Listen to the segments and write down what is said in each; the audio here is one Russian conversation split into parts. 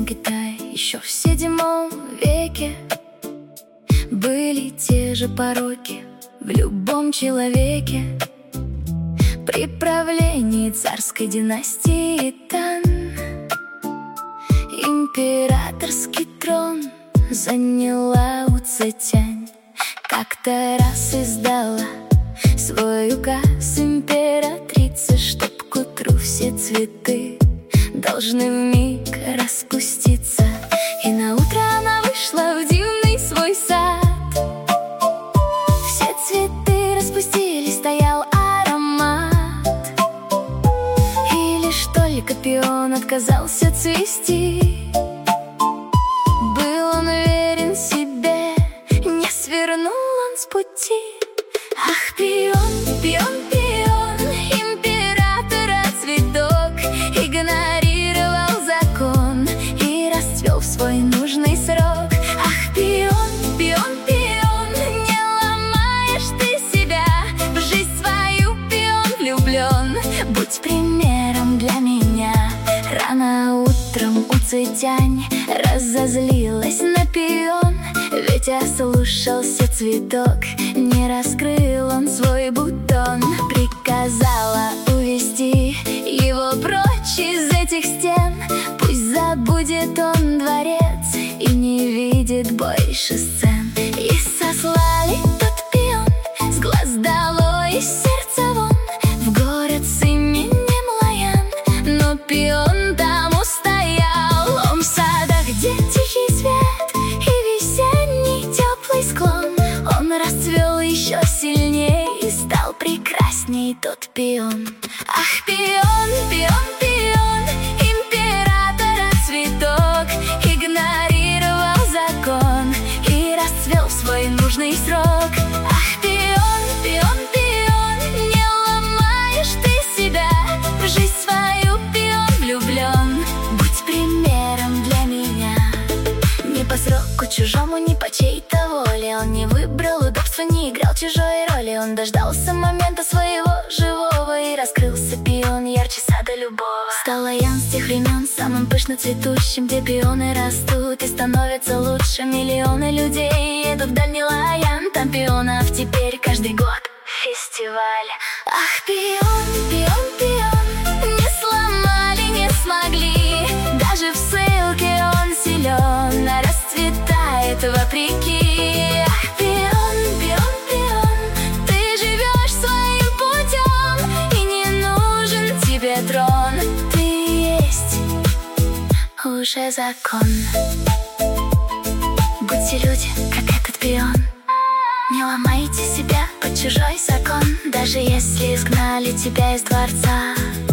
Китай. Еще в VII веке были те же пороки в любом человеке. При правлении царской династии Тан императорский трон заняла Уцзетянь. Как-то раз издала свой указ императрица, чтоб к утру все цветы должны вмиг распуститься. И на утро она вышла в дивный свой сад. Все цветы распустились, стоял аромат. И лишь только пион отказался цвести. Был он уверен в себе, не свернул он с пути. Ах, пион, пион, пион, императора цветок игнорировал закон и расцвел в свой нужный срок. Ах, пион, пион, пион, не ломаешь ты себя, в жизнь свою, пион, влюблен, будь примером для меня. Рано утром Уцзетянь разозлилась на пион, ведь ослушался цветок, не раскрыл он свой бутон. Приказала увести его прочь из этих стен. Пусть забудет он дворец и не видит больше сцен. И сослали тот пион с глаз долой, из сердца вон, в город с именем Лоян. Но пион там устоял, он в садах, где тихий свет и весенний теплый склон. Он расцвел еще сильней и стал прекрасней тот пион. Ах, пион, пион, пион, императора цветок игнорировал закон и расцвел в свой нужный срок. Ах, пион, пион, пион, не ломаешь ты себя, в жизнь свою, пион, влюблен, будь примером для меня. Не по сроку чужому, не по чьей-то воле, он не выбрал удобства, не играл чужой роли. Он дождался момента своего живого, и раскрылся пион ярче сада любого. Стал Лоян с тех времен самым пышно цветущим, где пионы растут и становятся лучше. Миллионы людей едут в дальний Лоян, там пионов теперь каждый год фестиваль. Ах, пион, пион, пион, не сломали, не смогли, даже в ссылке он силен, а расцветает вопреки. Ах, пион, пион, пион, ты живешь своим путем, и не нужен тебе трон, ты есть уже закон. Будьте люди, как этот пион, не ломайте себя под чужой закон. Даже если изгнали тебя из дворца,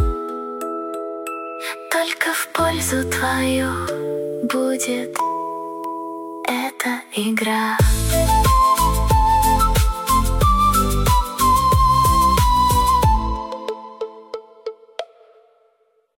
только в пользу твою будет эта игра.